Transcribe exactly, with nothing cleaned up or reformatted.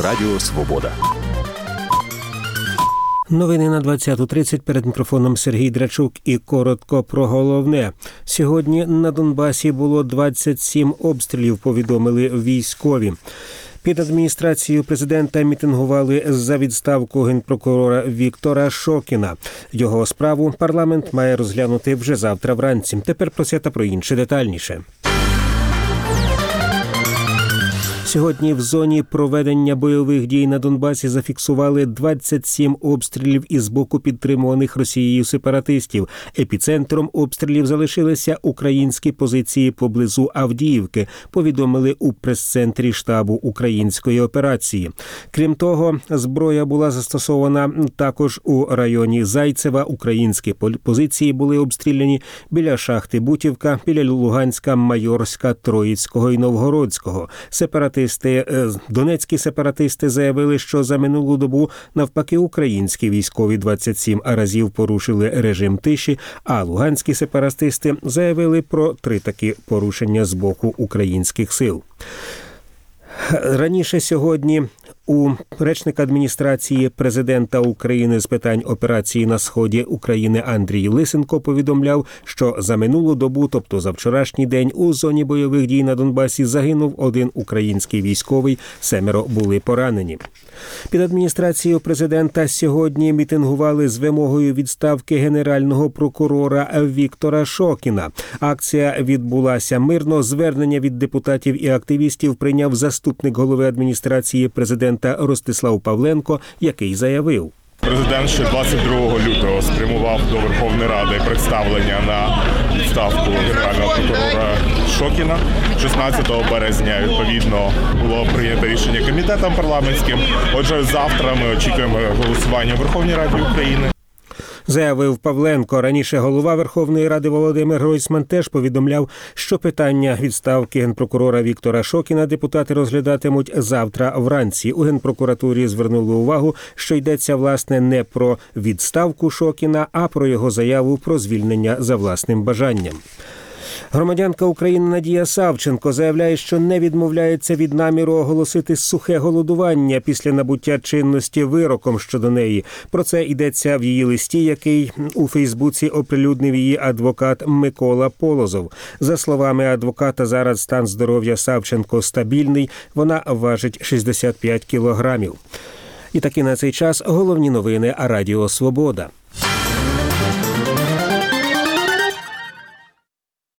Радіо Свобода. Новини на двадцяту тридцять. Перед мікрофоном Сергій Драчук і коротко про головне. Сьогодні на Донбасі було двадцять сім обстрілів, повідомили військові. Під адміністрацією президента мітингували за відставку генпрокурора Віктора Шокіна. Його справу парламент має розглянути вже завтра вранці. Тепер про це та про інше детальніше. Сьогодні в зоні проведення бойових дій на Донбасі зафіксували двадцять сім обстрілів із боку підтримуваних Росією сепаратистів. Епіцентром обстрілів залишилися українські позиції поблизу Авдіївки, повідомили у прес-центрі штабу української операції. Крім того, зброя була застосована також у районі Зайцева. Українські позиції були обстріляні біля шахти Бутівка, біля Луганська, Майорська, Троїцького і Новгородського. Сепаратисти Донецькі сепаратисти заявили, що за минулу добу навпаки українські військові двадцять сім разів порушили режим тиші, а луганські сепаратисти заявили про три такі порушення з боку українських сил. Раніше сьогодні у речника адміністрації президента України з питань операції на сході України Андрій Лисенко повідомляв, що за минулу добу, тобто за вчорашній день, у зоні бойових дій на Донбасі загинув один український військовий, семеро були поранені. Під адміністрацією президента сьогодні мітингували з вимогою відставки генерального прокурора Віктора Шокіна. Акція відбулася мирно. Звернення від депутатів і активістів прийняв заступник голови адміністрації президента Ростислав Павленко, який заявив: Президент ще двадцять другого лютого спрямував до Верховної Ради представлення на відставку генерального прокурора Шокіна. шістнадцятого березня, відповідно, було прийнято рішення комітетом парламентським. Отже, завтра ми очікуємо голосування у Верховній Раді України. Заявив Павленко. Раніше голова Верховної Ради Володимир Гройсман теж повідомляв, що питання відставки генпрокурора Віктора Шокіна депутати розглядатимуть завтра вранці. У Генпрокуратурі звернули увагу, що йдеться, власне, не про відставку Шокіна, а про його заяву про звільнення за власним бажанням. Громадянка України Надія Савченко заявляє, що не відмовляється від наміру оголосити сухе голодування після набуття чинності вироком щодо неї. Про це йдеться в її листі, який у Фейсбуці оприлюднив її адвокат Микола Полозов. За словами адвоката, зараз стан здоров'я Савченко стабільний, вона важить шістдесят п'ять кілограмів. І таки на цей час головні новини Радіо Свобода.